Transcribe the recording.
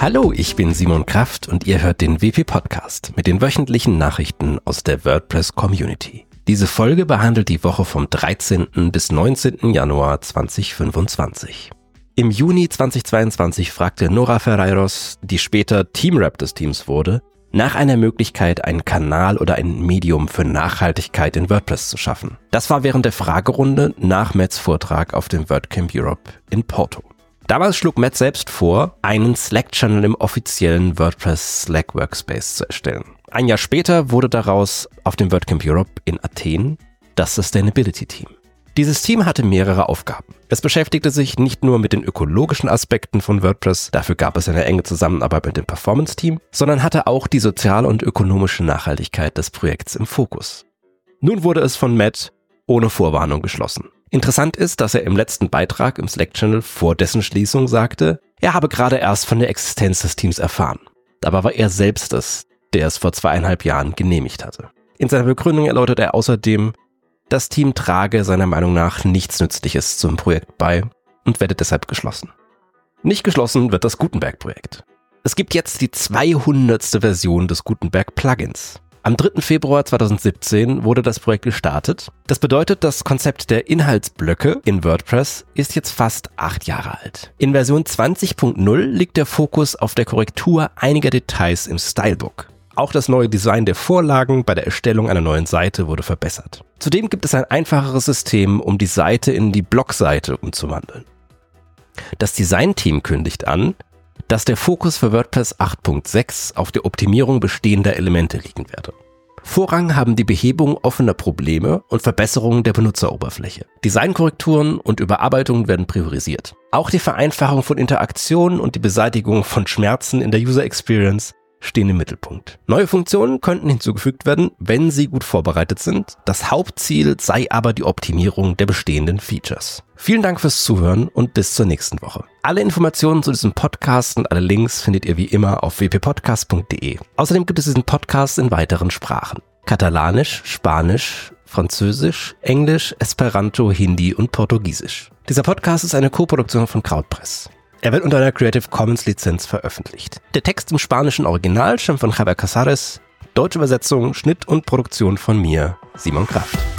Hallo, ich bin Simon Kraft und ihr hört den WP-Podcast mit den wöchentlichen Nachrichten aus der WordPress-Community. Diese Folge behandelt die Woche vom 13. bis 19. Januar 2025. Im Juni 2022 fragte Nora Ferreiros, die später Teamrep des Teams wurde, nach einer Möglichkeit, einen Kanal oder ein Medium für Nachhaltigkeit in WordPress zu schaffen. Das war während der Fragerunde nach Matts Vortrag auf dem WordCamp Europe in Porto. Damals schlug Matt selbst vor, einen Slack-Channel im offiziellen WordPress Slack Workspace zu erstellen. Ein Jahr später wurde daraus auf dem WordCamp Europe in Athen das Sustainability Team. Dieses Team hatte mehrere Aufgaben. Es beschäftigte sich nicht nur mit den ökologischen Aspekten von WordPress, dafür gab es eine enge Zusammenarbeit mit dem Performance-Team, sondern hatte auch die soziale und ökonomische Nachhaltigkeit des Projekts im Fokus. Nun wurde es von Matt ohne Vorwarnung geschlossen. Interessant ist, dass er im letzten Beitrag im Slack-Channel vor dessen Schließung sagte, er habe gerade erst von der Existenz des Teams erfahren. Dabei war er selbst es, der es vor 2,5 Jahren genehmigt hatte. In seiner Begründung erläutert er außerdem, das Team trage seiner Meinung nach nichts Nützliches zum Projekt bei und werde deshalb geschlossen. Nicht geschlossen wird das Gutenberg-Projekt. Es gibt jetzt die 200. Version des Gutenberg-Plugins. Am 3. Februar 2017 wurde das Projekt gestartet. Das bedeutet, das Konzept der Inhaltsblöcke in WordPress ist jetzt fast 8 Jahre alt. In Version 20.0 liegt der Fokus auf der Korrektur einiger Details im Stylebook. Auch das neue Design der Vorlagen bei der Erstellung einer neuen Seite wurde verbessert. Zudem gibt es ein einfacheres System, um die Seite in die Blogseite umzuwandeln. Das Design-Team kündigt an, dass der Fokus für WordPress 8.6 auf der Optimierung bestehender Elemente liegen werde. Vorrang haben die Behebung offener Probleme und Verbesserungen der Benutzeroberfläche. Designkorrekturen und Überarbeitungen werden priorisiert. Auch die Vereinfachung von Interaktionen und die Beseitigung von Schmerzen in der User Experience stehen im Mittelpunkt. Neue Funktionen könnten hinzugefügt werden, wenn sie gut vorbereitet sind. Das Hauptziel sei aber die Optimierung der bestehenden Features. Vielen Dank fürs Zuhören und bis zur nächsten Woche. Alle Informationen zu diesem Podcast und alle Links findet ihr wie immer auf wppodcast.de. Außerdem gibt es diesen Podcast in weiteren Sprachen: Katalanisch, Spanisch, Französisch, Englisch, Esperanto, Hindi und Portugiesisch. Dieser Podcast ist eine Co-Produktion von Krautpress. Er wird unter einer Creative Commons Lizenz veröffentlicht. Der Text im spanischen Original stammt von Javier Casares, deutsche Übersetzung, Schnitt und Produktion von mir, Simon Kraft.